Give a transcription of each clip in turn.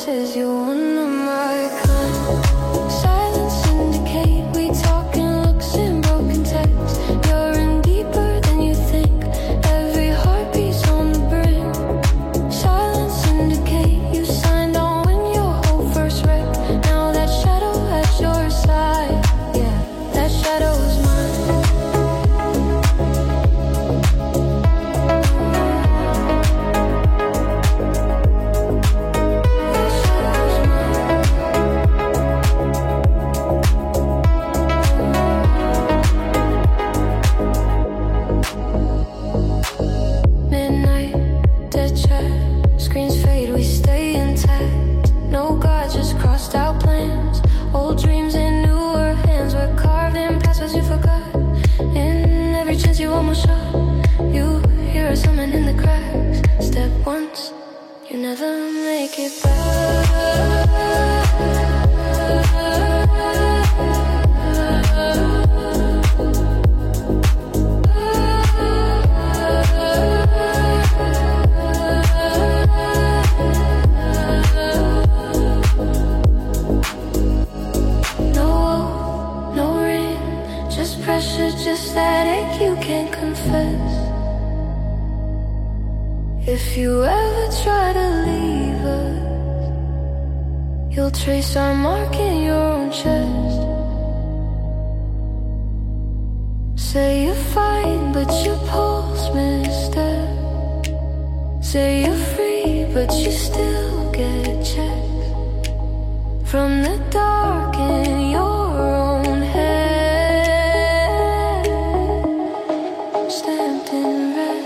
this is you one of my kind. Silence indicate we talk in looks and broken text. You're in deeper than you think. Every heartbeat's on the brim. Silence indicate you signed on when your whole first wreck. Now that shadow at your side, yeah, that shadow is mine. Once, you never make it back. No ring, just pressure, just that ache you can't confess. If you ever try to leave us, you'll trace our mark in your own chest. Say you're fine, but your pulse misstep. Say you're free, but you still get checks from the dark in your own head, stamped in red.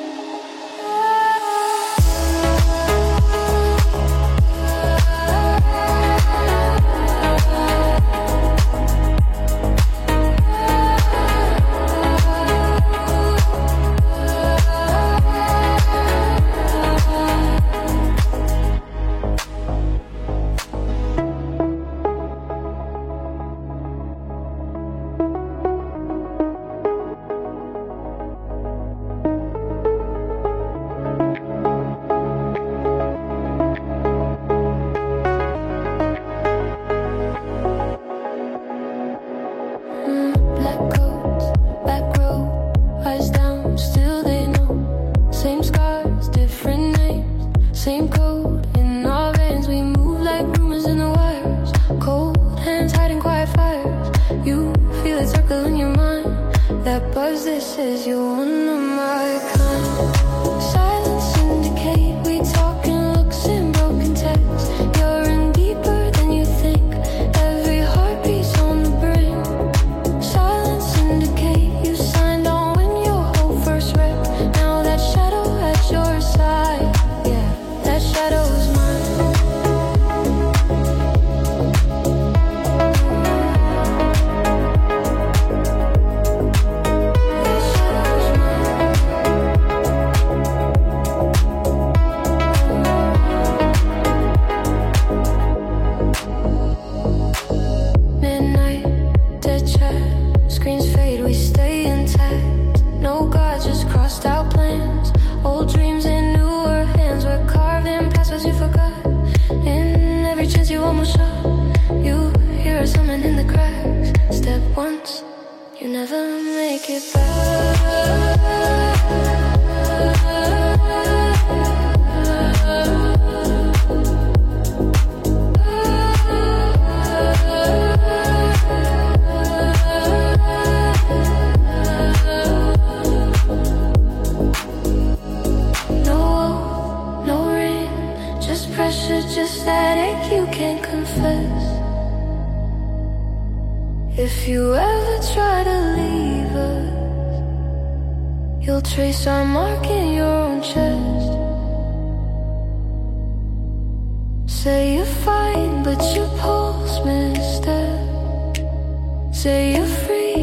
Same code in our veins, we move like rumors in the wires. Cold hands hiding quiet fires. You feel it circle in your mind. That buzz, this is you one of my kind. Silence indicate we talk in looks and broken text. You're in deeper than you think. Every heartbeat's on the brim. Silence indicate you signed on when your whole first wreck. Now that shadow at your side, that shadow is mine. Midnight, dead chat, screens fade, we stay intact. No God, just crossed out plans. Old dreams in newer hands were carved in passwords you forgot. In every chance you almost shot, you hear a summon in the cracks. Step once, you never make it back. Just that ache you can't confess. If you ever try to leave us, you'll trace our mark in your own chest. Say you're fine, but your pulse misstep. Say you're free,